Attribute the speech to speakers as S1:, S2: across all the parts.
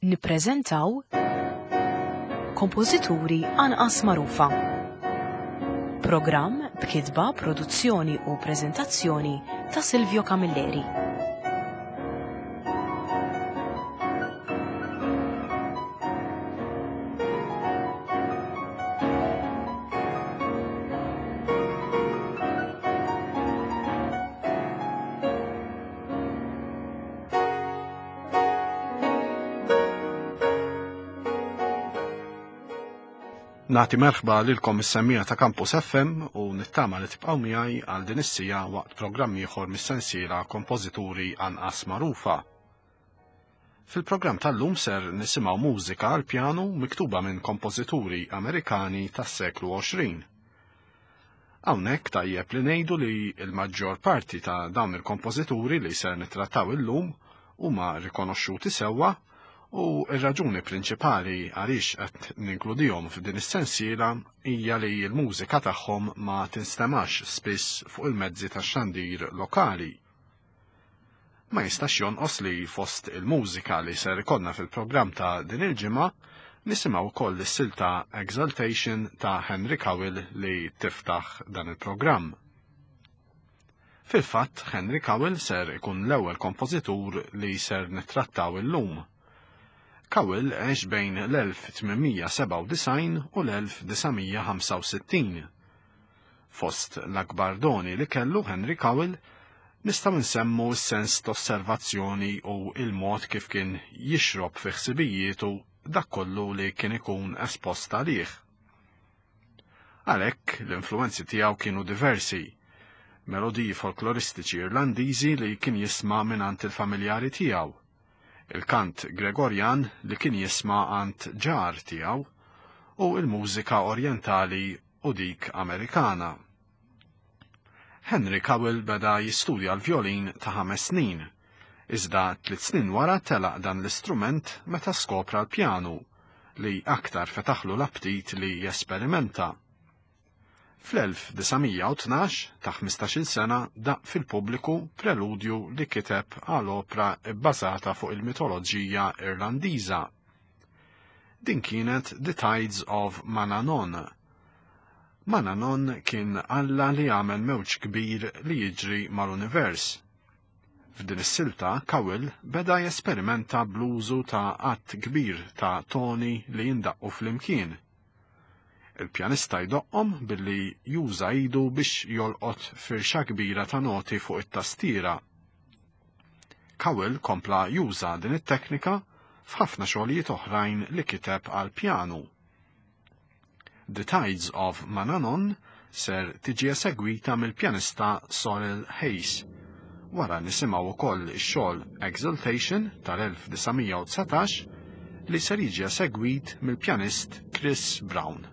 S1: nippreżentaw Kompożituri anqas magħrufa. Programm b'kitba, produzzjoni u preżentazzjoni ta' Silvio Camilleri.
S2: Nagħti merħba lilkom is-semmija ta' Campus FM u nittama li tibqgħu miegħi għal din is-sija waqt programm ieħor mis-sensiela Kompożituri anqas magħrufa. Fil-programm tal-lum ser nisimgħu mużika għal pjanu miktuba minn kompożituri Amerikani tas-seklu 20. Hawnhekk tajjeb li ngħidu li l-maġġor parti ta' dawn il-kompożituri li ser nittrattaw illum huma rikonoxxuti sewwa u r-raġuni prinċipali għaliex qed ninkludihom f'din is-sensiela hija li l-mużika tagħhom ma tinstemax spiss fuq il-mezzi tax-xandir lokali. Ma jistax jonqos li fost il-mużika li ser ikollna fil-programm ta' din il-ġimgħa nisimgħu wkoll is-silta Exaltation ta' Henry Cavill li tiftaħ dan il-programm. Fil-fatt, Henry Cavill ser ikun l-ewwel kompożitur li ser nittrattaw illum. Cavill għex bejn l-1897 u l-1965. Fost l-akbar doni li kellu Henry Cavill nistgħu nsemmu s-sens t-osservazzjoni u il-mod kif kien jixrob fi ħsibijietu dak kollu li kien ikun espost għalih. Għalhekk l-influenzi tiegħu kienu diversi. Melodiji folkloristiċi Irlandiżi li kien jisma' mingħand il-familjari tiegħu, il-kant Gregorjan li kien jisma' għand ġar tiegħu u l-mużika orjentali u dik Amerikana. Henry Cavill beda jistudja l-vjolin ta' 5 snin, iżda 3 snin wara telaq dan l-istrument meta skopra l-pjanu li aktar fetaħlu l-aptit li jesperimenta. Fl-1912, ta' 15-il sena, daq fil-pubbliku preludju li kiteb għal opra bbażata fuq il-mitoloġija Irlandiża. Din kienet The Tides of Manannon. Manannon kien alla li għamel mewġ kbir li jiġri mal-univers. F'din is-silta Cavill beda jesperimenta bl-użu ta' qatt kbir ta' toni li jindaqqu flimkien. Il-pjanista jdoqqhom billi juża idu biex jolqot firxa kbira ta' noti fuq it-tastiera. Cavill kompla juża din it-teknika f'ħafna xogħlijiet oħrajn li kiteb għal pjanu. The Tides of Manannon ser tiġi esegwita mill-pjanista Sorrel Hayes. Wara nisimgħu wkoll ix-xogħol Exaltation tal-1919 li ser jiġi esegwit mill-pjanist Chris Brown.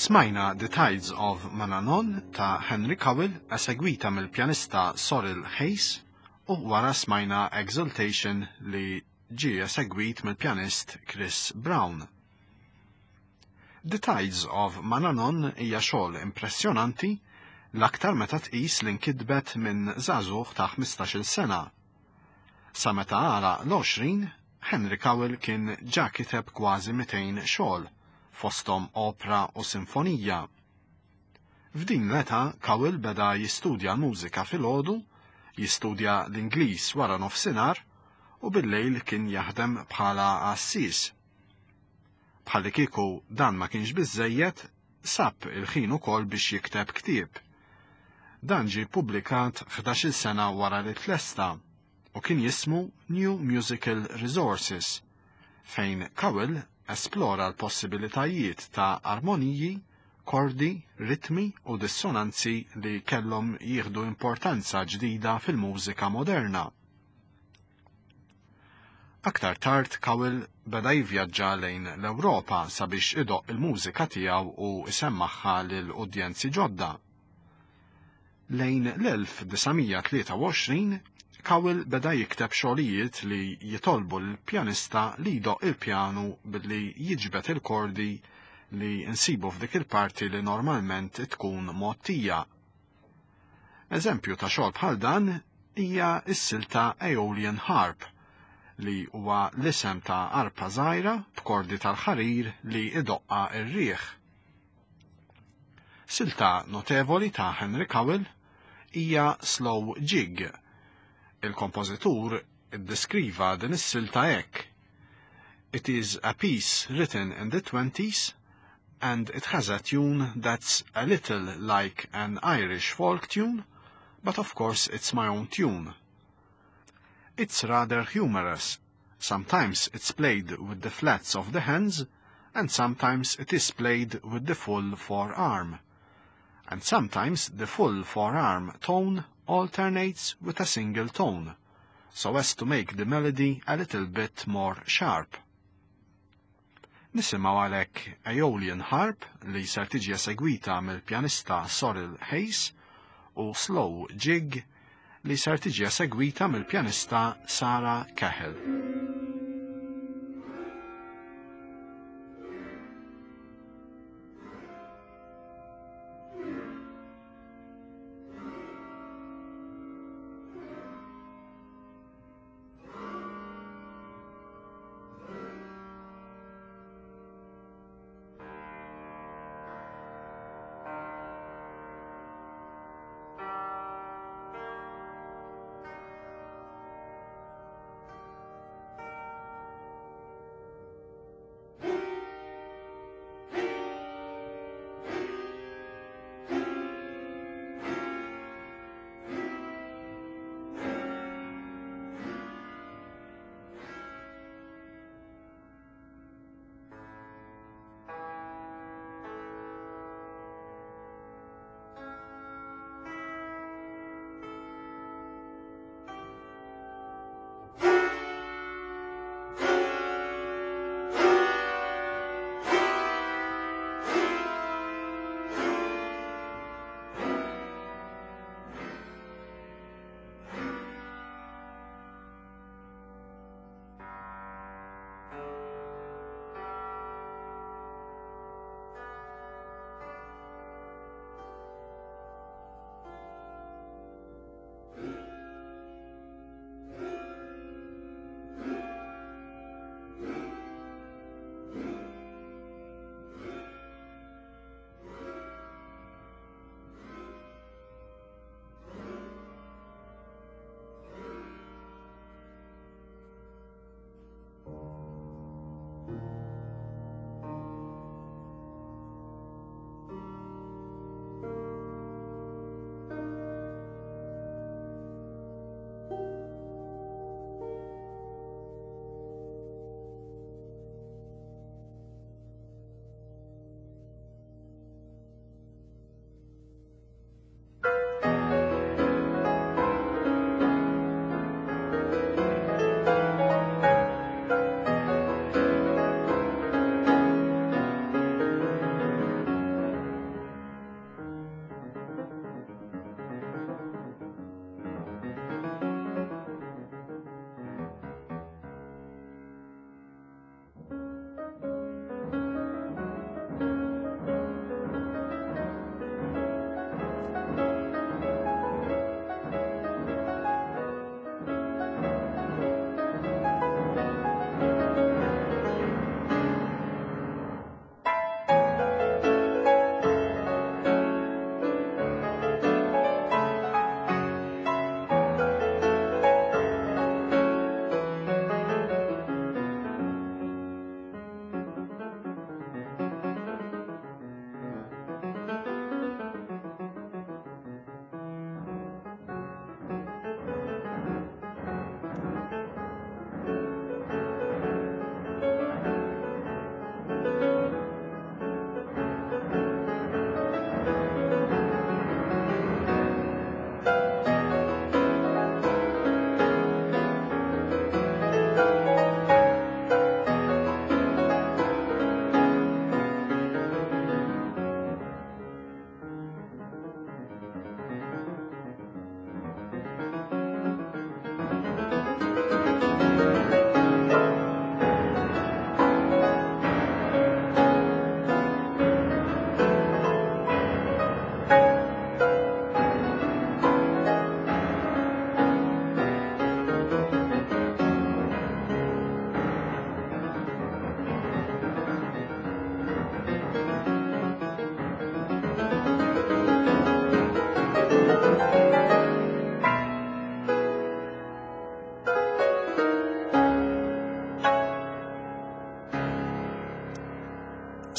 S2: Smajna The Tides of Manannan ta' Henry Cowell esegwita mill-pjanista Cyril Hayes u wara smajna Exaltation li ġie esegwit mill-pjanist Chris Brown. The Tides of Manannan hija xogħol impressjonanti l-aktar meta tqis li nkitbet minn żagħżugħ ta' 15-il sena. Sa meta għala l-20, Henry Cowell kien ġa kiteb kważi 200 xogħol, fosthom opra u sinfonija. F'din l-età Cowell beda jistudja l-mużika filgħodu, jistudja l-Ingliż wara nofsinhar u bil-lejl kien jaħdem bħala assis. Bħalli kieku dan ma kienx biżżejjed, sab il-ħin ukoll biex jikteb ktieb. Dan ġie ppubblikat 11-il sena wara li tlesta u kien jismu New Musical Resources, fejn Cowell esplora l-possibilitajiet ta' armoniji, kordi, ritmi u dissonanzi li kellhom jieħdu importanza ġdida fil-mużika moderna. Aktar tard Cowell beda jivvjaġġa lejn l-Ewropa sabiex idoq il-mużika tiegħu u isemmaħħa lil udjenzi ġodda. Lejn l-1923 Cowell beda jikteb xogħlijiet li jitolbu l-pjanista li jdoq il-pjanu billi jiġbed il-kordi li nsibu f'dik il-parti li normalment tkun mottija. Eżempju ta' xogħol bħal dan hija s-silta Aeolian Harp li huwa l-isem ta' arpa żgħira b'kordi tal-ħarir li idoqqa r-riħ. Silta notevoli ta' Henry Cowell hija Slow Jig. Il-kompożitur iddeskriva din is-silta hekk: It is a piece written in the 20s and it has a tune that's a little like an Irish folk tune, but of course it's my own tune. It's rather humorous. Sometimes it's played with the flats of the hands, and sometimes it is played with the full forearm. And sometimes the full forearm tone alternates with a single tone, so as to make the melody a little bit more sharp. Nisimgħu għalhekk Aeolian Harp li ser tiġi esegwita mill-pjanista Cyril Hayes u Slow Jig li ser tiġi esegwita mill-pjanista Sarah Cahill.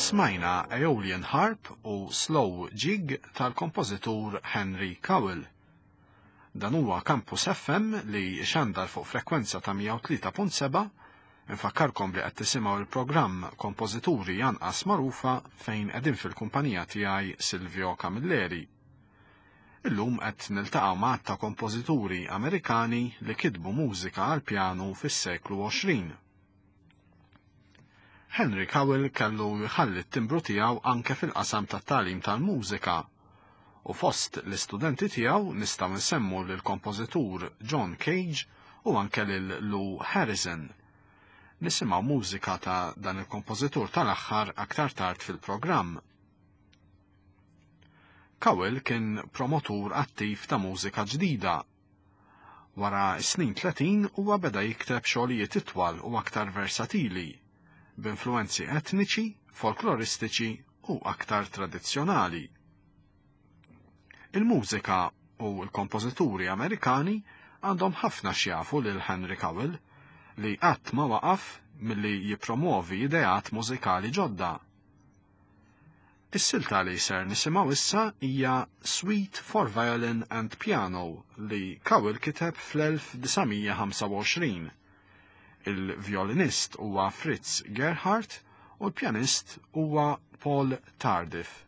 S2: smajna Aeolian Harp u Slow Jig tal-kompożitur Henry Cowell. Dan huwa Campus FM li xandar fuq frekwenza ta' 103.7. Infakkarkom li qed tisimgħu il-programm Kompożituri Janqas Magħrufa fejn qegħdin fil-kumpanija tiegħi Silvio Camilleri. Illum qed niltaqgħu ma' ta' kompożituri Amerikani li kitbu mużika għal pjanu fis-seklu 20. Henry Cowell kellu jħalli t-timbru tiegħu anke fil-qasam tat-tagħlim tal-mużika u fost l-istudenti tiegħu nistgħu nsemmu lill-kompożitur John Cage u anke lil Lou Harrison. Nisimgħu mużika ta' dan il-kompożitur tal-aħħar aktar tard fil-programm. Cowell kien promotur attiv ta' mużika ġdida. Wara snin 30 huwa beda jikteb xogħlijiet itwal u aktar versatili, b'influenzi etniċi, folkloristiċi u aktar tradizzjonali. Il-mużika u l-kompożituri Amerikani għandhom ħafna xjafu lil Henry Cowell li qatt ma waqaf milli jippromovi ideat mużikali ġodda. Is-silta li ser nisimgħu issa hija Suite for Violin and Piano li Cowell kiteb fl-1925. Il-violinist huwa Fritz Gerhardt u l-pjanist huwa Paul Tardif.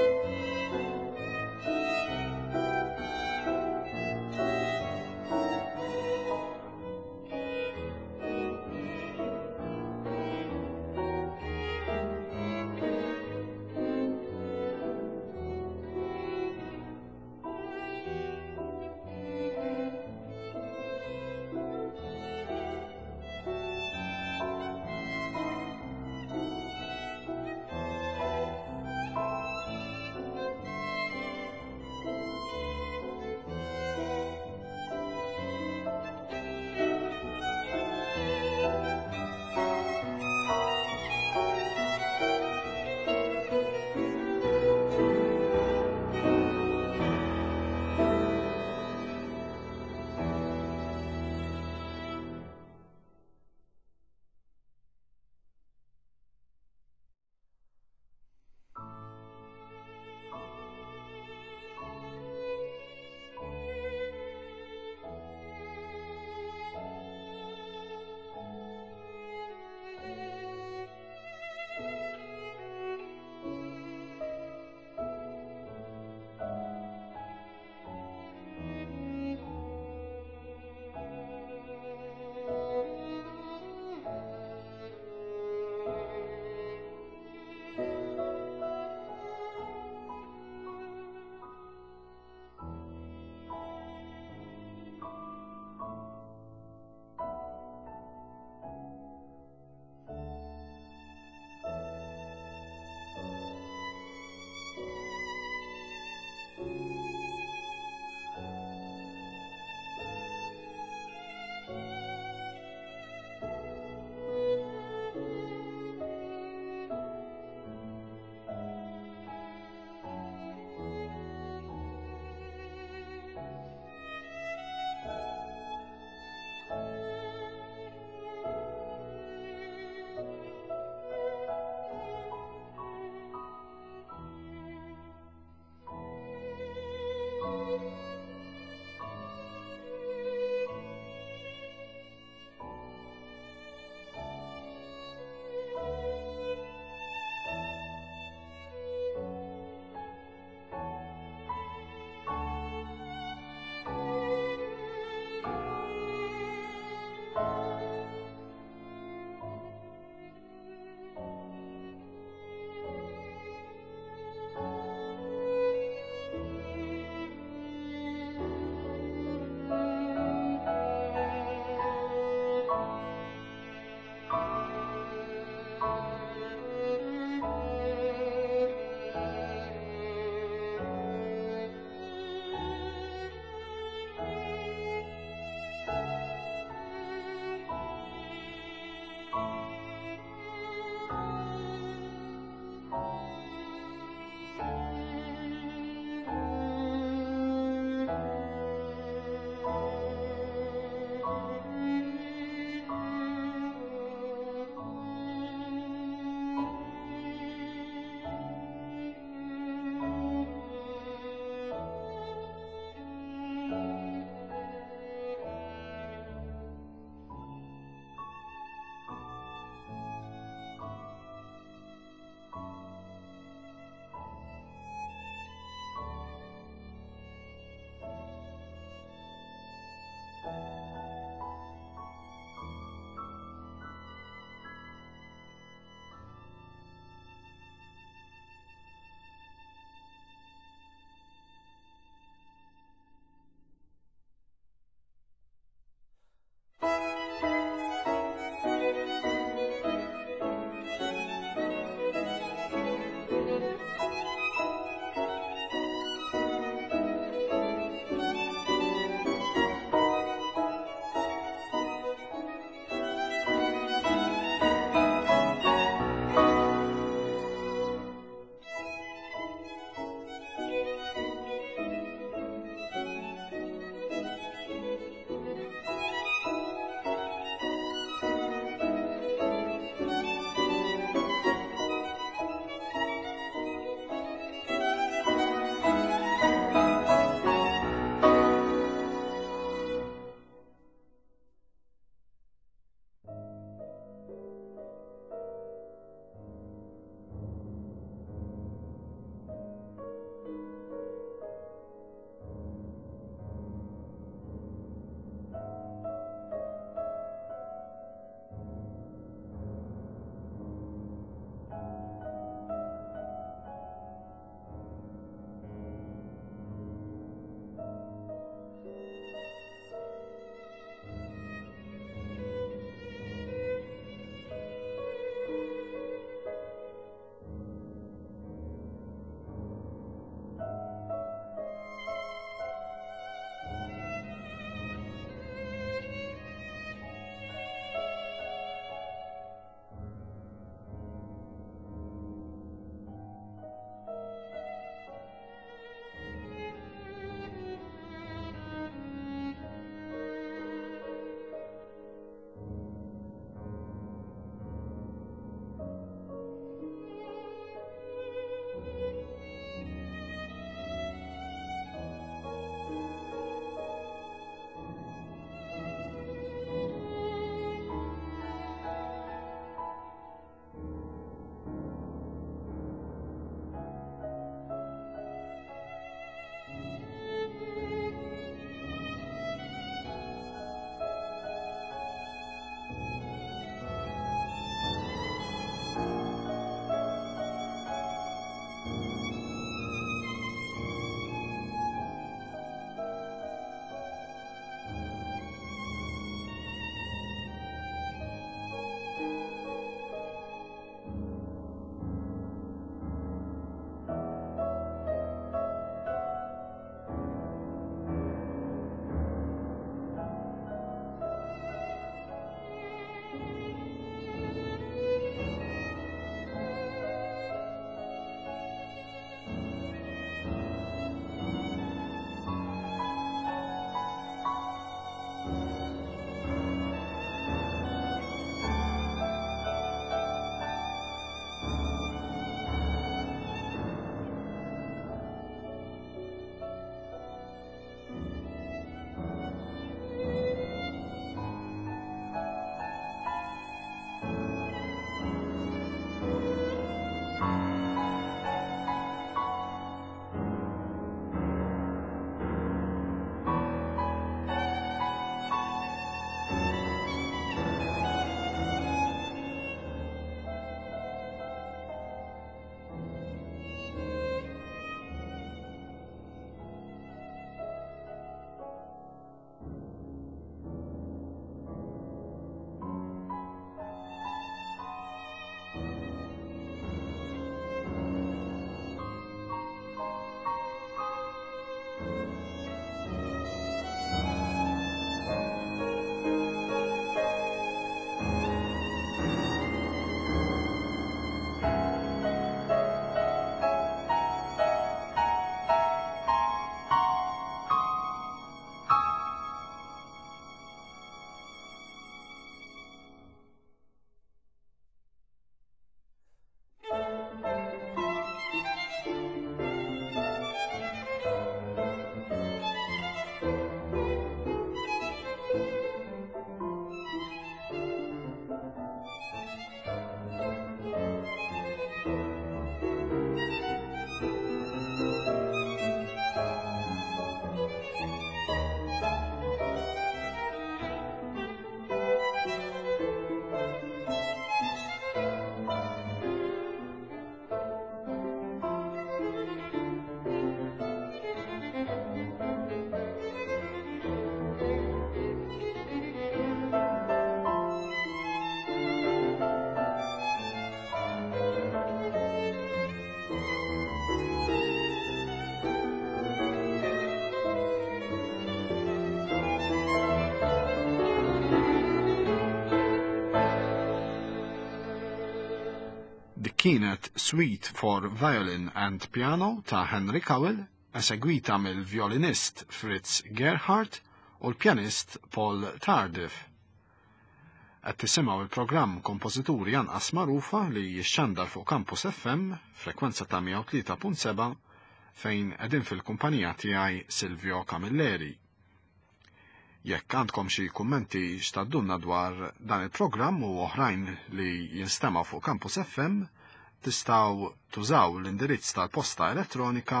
S2: Dik kienet Suite for Violin and Piano ta' Henry Cowell, esegwita mill-violinist Fritz Gerhardt u l-pjanist Paul Tardif. Qed tisimgħu il-programm Kompożituri anqas magħrufa li jixxandar fuq Campus FM, frekwenza ta' 103.7, fejn qegħdin fil-kumpanija tiegħi Silvio Camilleri. Jekk għandkom xi kummenti x'taddunna dwar dan il-programm u oħrajn li jinstema' fuq Campus FM, tistgħu tużaw l-indirizz tal-posta elettronika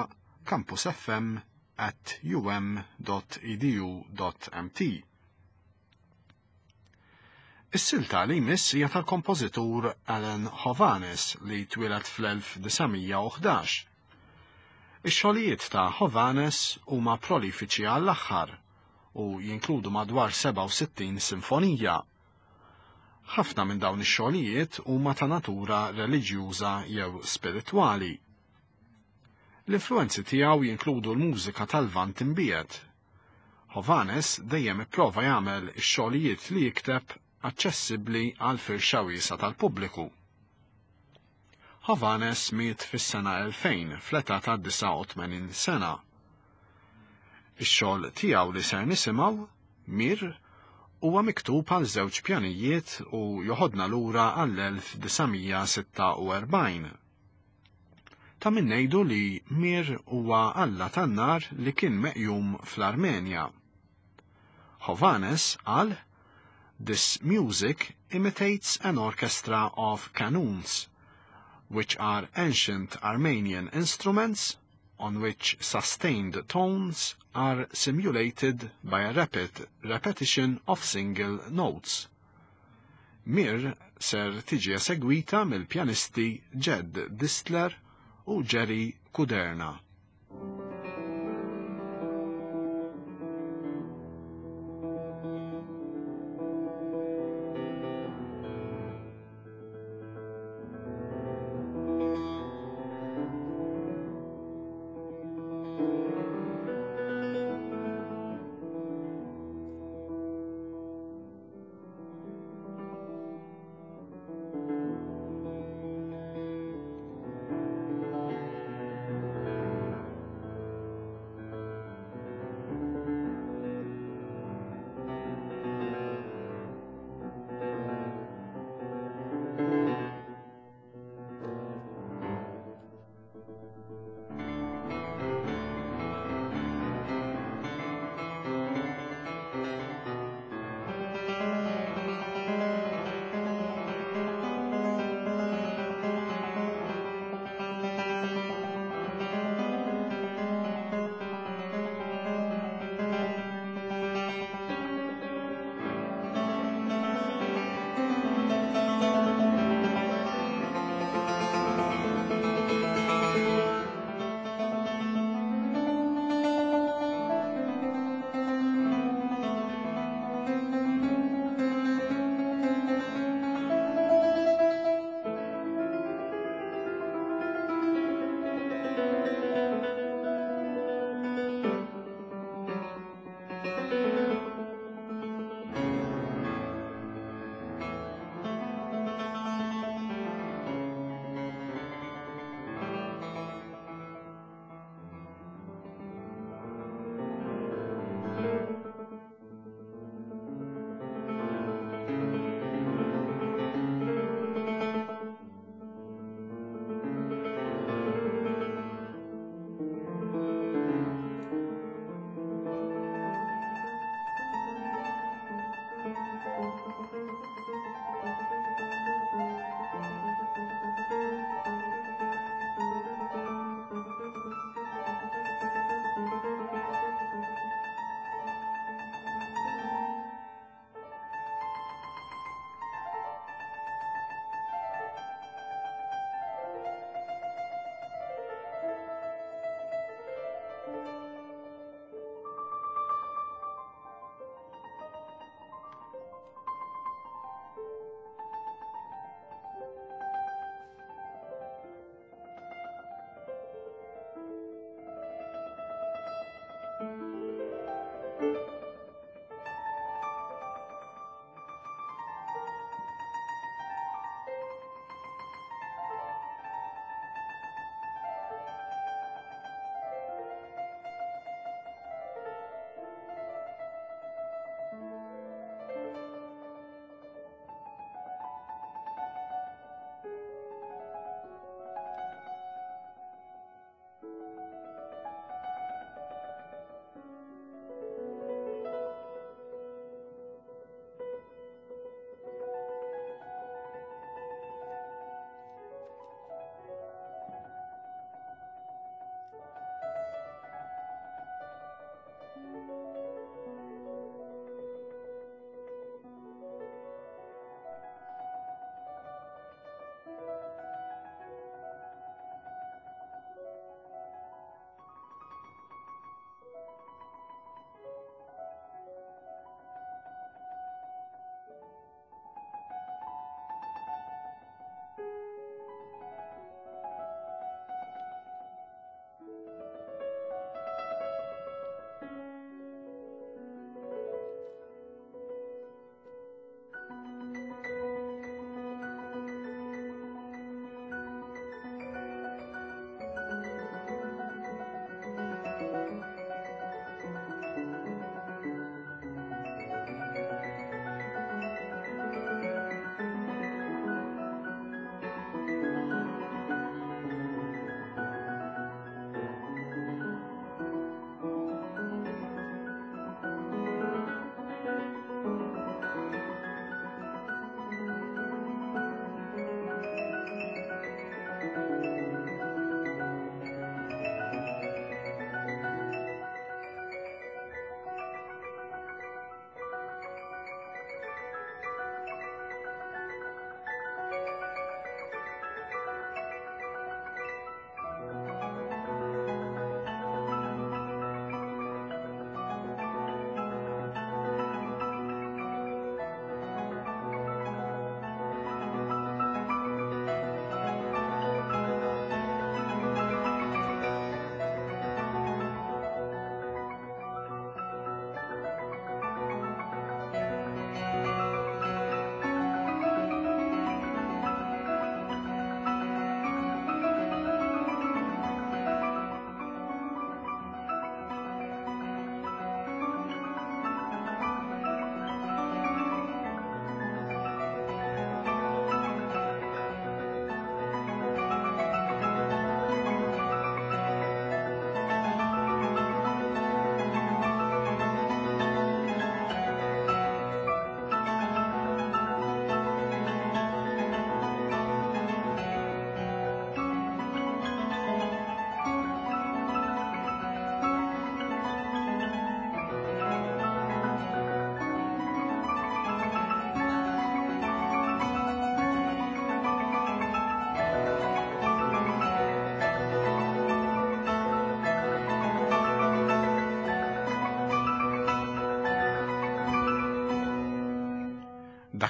S2: campusfm@um.edu.mt. Is-silta li jmiss hija tal-kompożitur Alan Hovhaness li twieled fl-1911. Ix-xogħlijiet ta' Hovhaness huma prolifiċi għall-aħħar u jinkludu madwar 67 sinfonija. Ħafna minn dawn ix-xogħlijiet huma ta' natura reliġjuża jew spiritwali. L-influenzi tiegħu jinkludu l-mużika tal-Lvant imbiegħed. Hovhaness dejjem ipprova jagħmel ix-xogħlijiet li jikteb aċċessibbli għal firxa wiesa tal-pubbliku. Hovhaness miet fis-sena 2000 fl-età ta' 89 sena. Ix-xogħol tiegħu li ser nisimgħu, Mir, huwa miktub għal żewġ pjanijiet u joħodna lura għall-1946. Ta' min ngħidu li Mir huwa Alla tan-nar li kien meqjum fl-Armenja. Hovhaness qal: "This music imitates an orchestra of qanûns, which are ancient Armenian instruments on which sustained tones are simulated by a rapid repetition of single notes." Mir ser tiġi esegwita mill-pjanisti Jed Distler u Jerry Kuderna.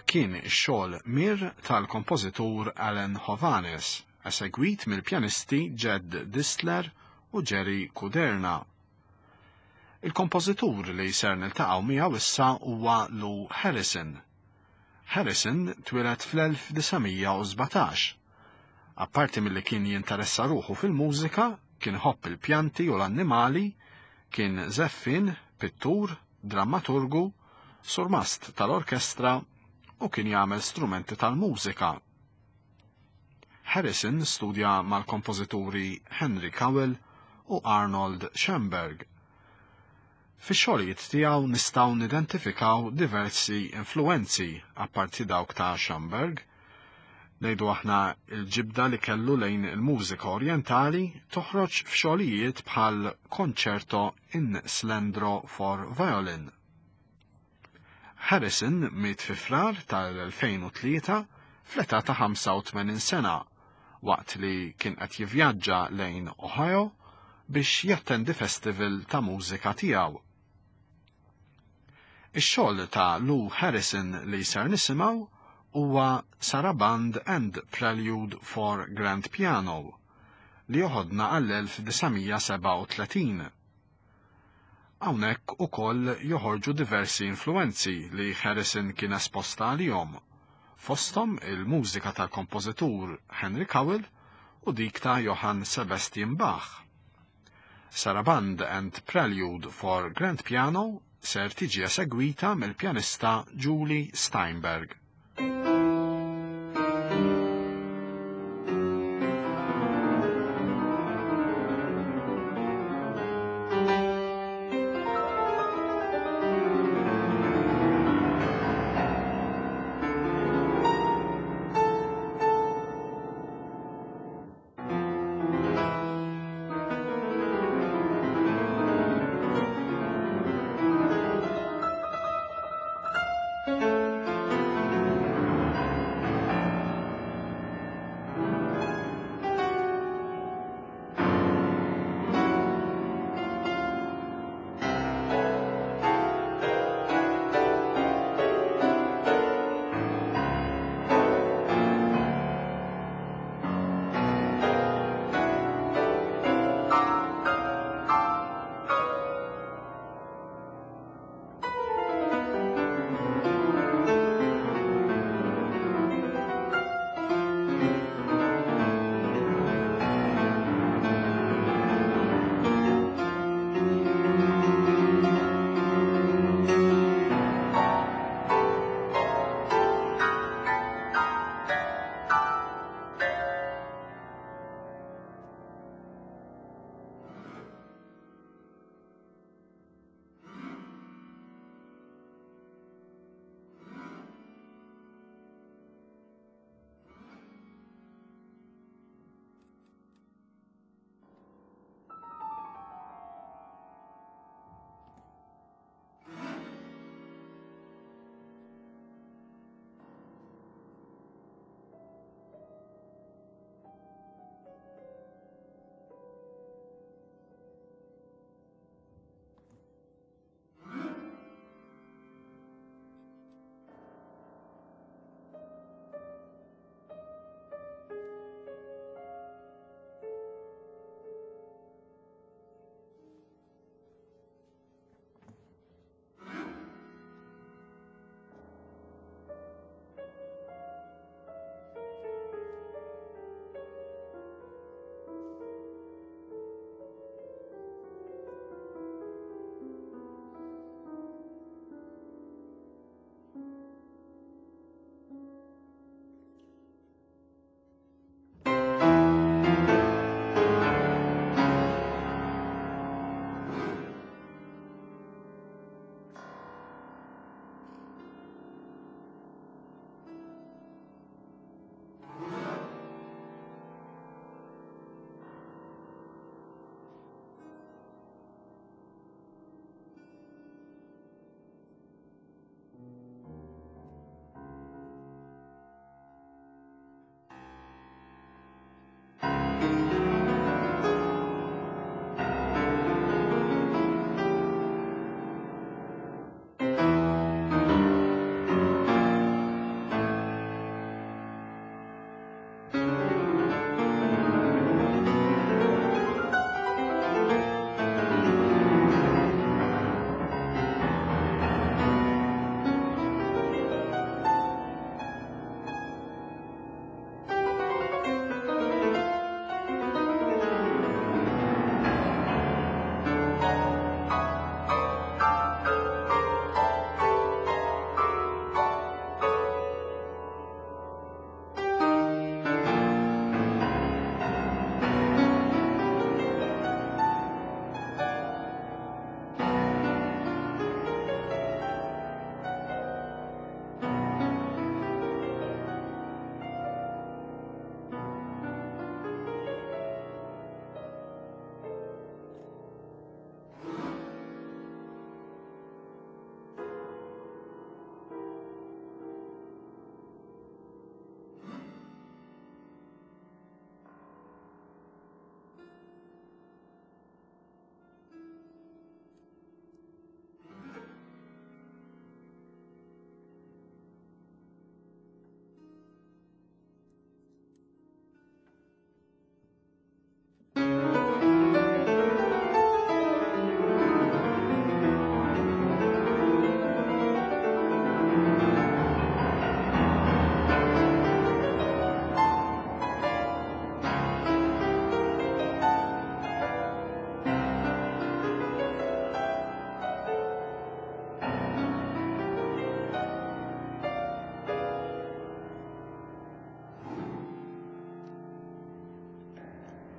S2: kien ix-xogħol mir tal-kompożitur Alan Hovhaness, esegwit mill-pjanisti Jed Distler u Jerry Kuderna. Il-kompożitur li ser niltaqgħu miegħu issa huwa Lou Harrison. Harrison twieled fl-1917. Apparti milli kien jinteressa ruħu fil-mużika, kien ħobb il-pjanti u l-annimali, kien żeffin, pittur, drammaturgu, surmast tal-orkestra u kien jagħmel strumenti tal-mużika. Harrison studja mal-kompożituri Henry Cowell u Arnold Schoenberg. Fix-xogħlijiet tiegħu nistgħu nidentifikaw diversi influenzi apparti dawk ta' Schoenberg. Ngħidu aħna l-ġibda li kellu lejn il-mużika orjentali toħroġ f'xogħlijiet bħal Concerto in Slendro for Violin. Harrison miet fi frar tal-2003 fl-età ta' 85 sena, waqt li kien qed jivvjaġġa lejn Ohio biex jattendi festival ta' mużika tiegħu. Ix-xogħol ta' Lou Harrison li ser nisimgħu huwa Sarabande and Prelude for Grand Piano li joħodna għall-1937. Hawnhekk ukoll joħorġu diversi influenzi li Harrison kien esposta għalihom, fosthom il-mużika tal-kompożitur Henry Cowell u dik ta' Johann Sebastian Bach. Sarabande and Prelude for Grand Piano ser tiġi esegwita mill-pjanista Julie Steinberg.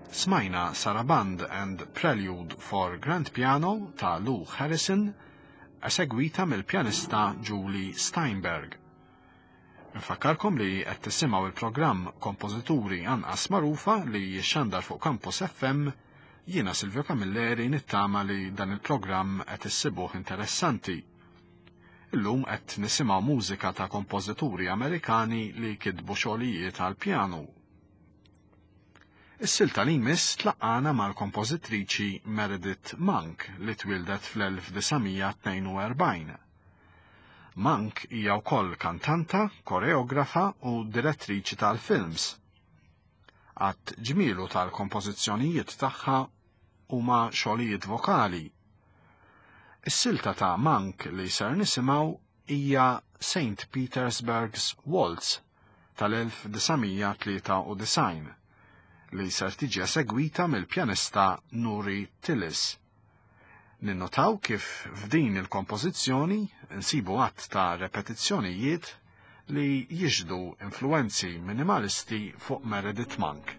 S2: Smajna Saraband and Prelude for Grand Piano ta' Lou Harrison, esegwita mill-pjanista Julie Steinberg. Nfakkarkom li qed tisimgħu il-programm Kompożituri anqas magħrufa li jixxandar fuq Campus FM. Jiena Silvio Camilleri nittama li dan il-programm qed issibuh interessanti. Illum qed nisimgħu mużika ta' kompożituri Amerikani li kitbu xogħlijiet għal pjanu. Is-silta li jmiss tlaqqana mal-kompożitriċi Meredith Monk li twildet fl-1942. Monk hija wkoll kantanta, koreografa u direttriċi tal-films. Għadd ġmielu tal-kompożizzjonijiet tagħha huma xogħlijiet vokali. Is-silta ta' Monk li ser nisimgħu hija St. Petersburg's Waltz tal-1993 li ser tiġi esegwita mill-pjanista Nuri Tillis. Ninnotaw kif f'din il-kompożizzjoni insibu għatt ta' repetizzjonijiet li jiġdu influenzi minimalisti fuq Meredith Monk.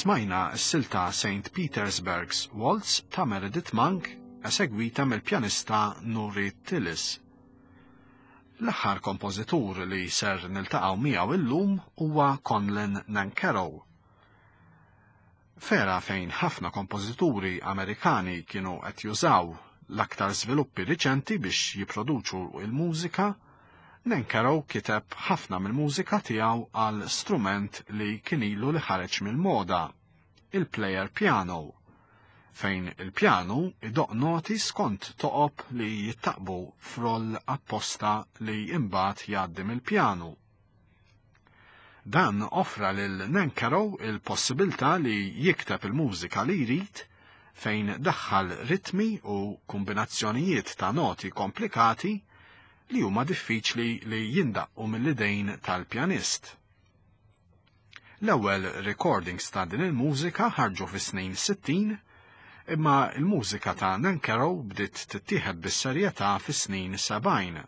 S2: Smajna s-silta St. Petersburg's Waltz ta' Meredith Monk esegwita mill-pjanista Nuri Tillis. L-aħħar kompożitur li ser niltaqgħu miegħu illum huwa Conlon Nancarrow. Fera fejn ħafna kompożituri Amerikani kienu qed jużaw l-aktar żviluppi riċenti biex jipproduċu il-mużika, Nancarrow kiteb ħafna mill-mużika tiegħu għal strument li kien ilu li ħareġ mill-moda, il-player piano, fejn il-pjanu idoq noti skont toqob li jittaqbu froll apposta li imbagħad jgħaddim il-pjanu. Dan offra lil Nancarrow il-possibilità li jikteb il-mużika li jrid fejn daħħal ritmi u kombinazzjonijiet ta' noti komplikati li huma diffiċli li jindaqqu mill-idejn tal-pjanist. L-ewwel recordings ta' din il-mużika ħarġu fis-snin 60, imma il-mużika ta' Nancarrow bdiet tittieħed bis-serjetà fis-snin 70.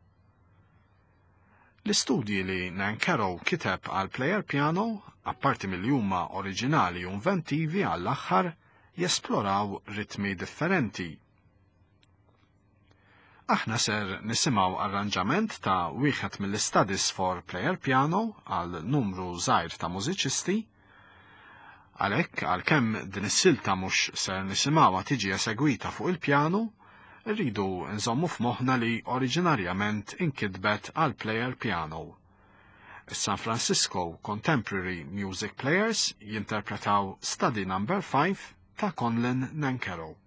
S2: L-istudji li Nancarrow kiteb għal player piano, apparti mill huma oriġinali u inventivi għall-aħħar, jesploraw ritmi differenti. Aħna ser nisimgħu arranġament ta' wieħed mill-Studies for Player Piano għal numru żgħir ta' mużiċisti, għalhekk għalkemm din is-silta mhux ser nisimgħuha tiġi esegwita fuq il-pjanu, rridu nżommu f'moħħna li oriġinarjament inkitbet għal player piano. Is-San Francisco Contemporary Music Players jinterpretaw Study No. 5 ta' Conlon Nancarrow.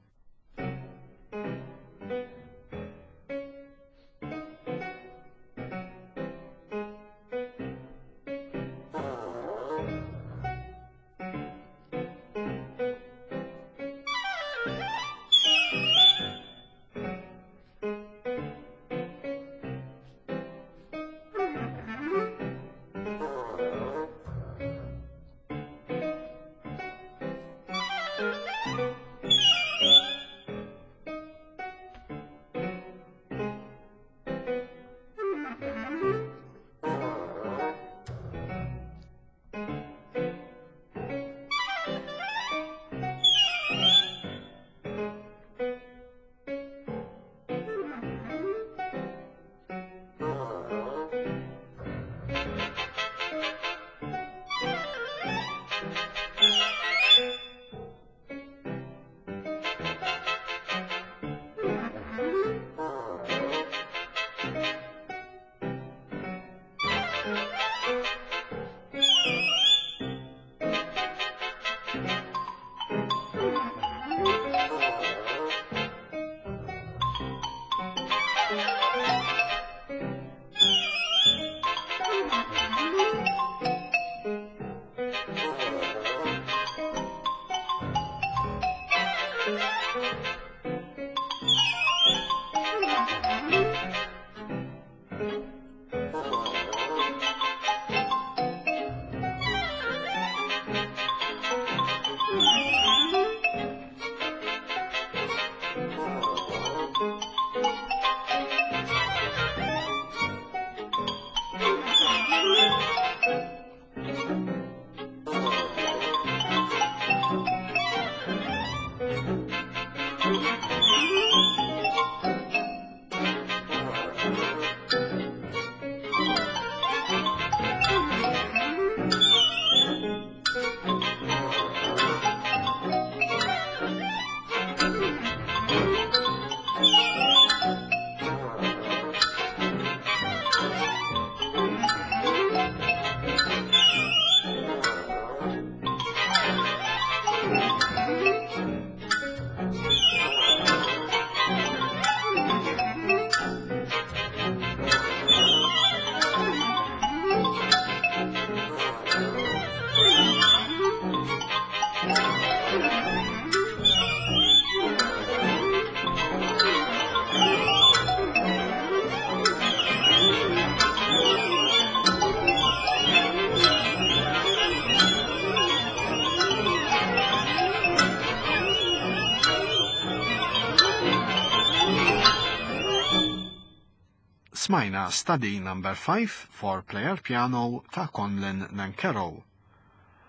S2: Smajna Study No. 5 for Player Piano ta' Conlon Nancarrow.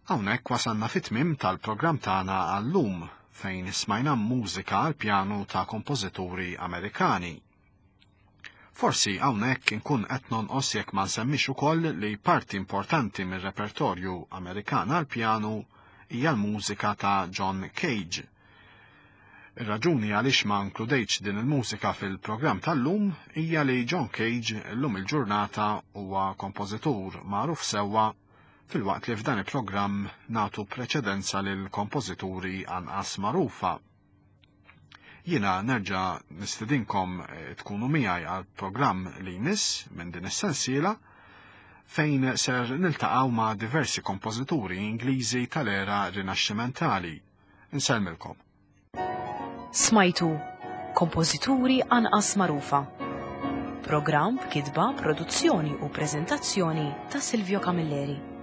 S2: Hawnhekk wasalna fit-tmiem tal-programm tagħna għallum fejn smajna mużika għal pjanu ta' kompożituri Amerikani. Forsi hawnhekk inkun qed nonqos jekk ma nsemmix ukoll li parti importanti mir-repertorju Amerikan għal pjanu hija l-mużika ta' John Cage. Ir-raġuni għaliex ma nkludejtx din il-mużika fil-programm tal-lum hija li John Cage llum il-ġurnata huwa kompożitur magħruf sewwa fil-waqt li f'dan il-programm nagħtu preċedenza lil kompożituri anqas magħrufa. Jiena nerġa' nistidinkom tkunu miegħi għal programm li jmiss minn din is-sensiela fejn ser niltaqgħu ma' diversi kompożituri Ingliżi tal-era rinaxximentali. Insellmilkom.
S1: Smajtu kompożituri anqas magħrufa. Programm b'kitba, produzzjoni u preżentazzjoni ta' Silvio Camilleri.